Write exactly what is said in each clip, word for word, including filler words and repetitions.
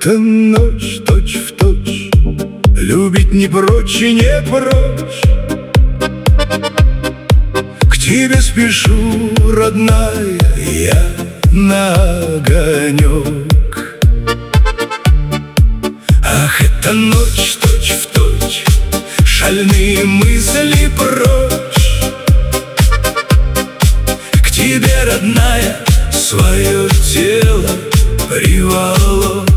эта ночь точь-в-точь, любить не прочь и не прочь. К тебе спешу, родная, я на огонек. Ах, эта ночь точь-в-точь, шальные мысли прочь. К тебе, родная, свое тело приволок.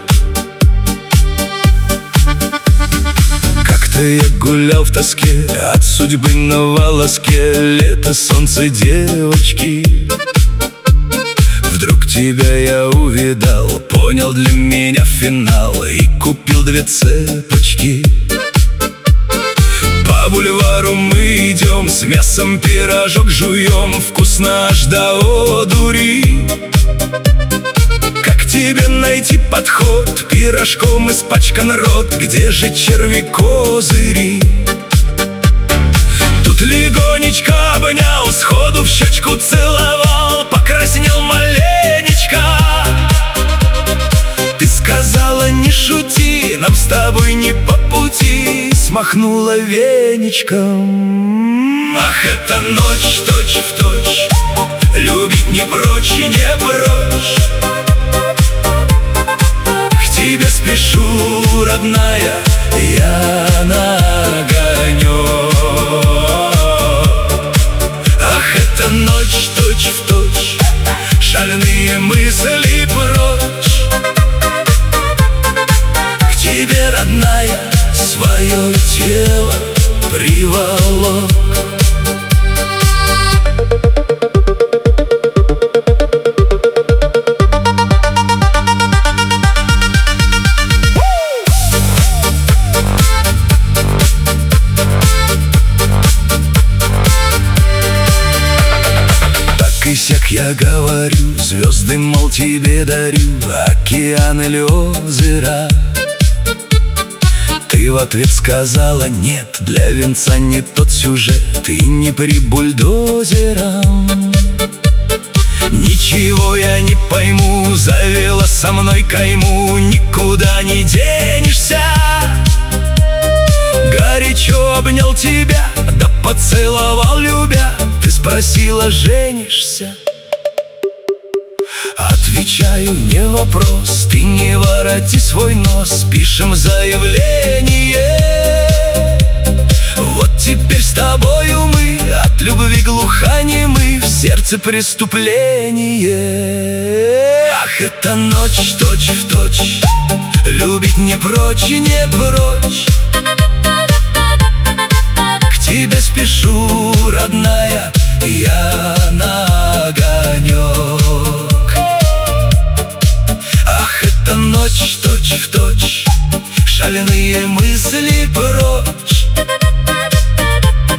Как-то я гулял в тоске от судьбы на волоске. Лето, солнце, девочки. Вдруг тебя я увидал, понял для меня финал и купил две цепочки. По бульвару мы идем, с мясом пирожок жуем, вкусно аж до одури. Как тебе найти подход? Пирожком испачкан рот, где же черви-козыри? Тут легонечко обнял, сходу в щечку целовал, покраснел маленечко. Ты сказала, не шути, нам с тобой не по пути, смахнула веничком. Ах, эта ночь точь-в-точь, любить не прочь и не прочь. К тебе спешу, родная, я на огонек. Ах, эта ночь точь-в-точь, шальные мысли прочь. К тебе, родная, свое тело приволок. Так и сяк я говорю, звезды, мол, тебе дарю, океан или озера. Ты в ответ сказала, нет, для венца не тот сюжет, и не при бульдозером. Ничего я не пойму, завела со мной кайму, никуда не денешься. Горячо обнял тебя, да поцеловал любя. Ты спросила, женишься? Отвечаю, не вопрос, ты не вороти свой нос, пишем заявление. Вот теперь с тобою мы, от любви глухонемы, в сердце преступление. Ах, эта ночь точь-в-точь, любить не прочь и не прочь. К тебе спешу, родная, я на огонек. Ах, эта ночь точь-в-точь, шальные мысли прочь.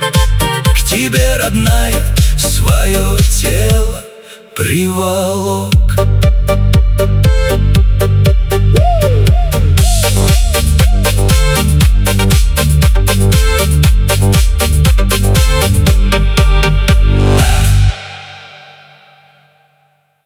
К тебе, родная, свое тело приволок.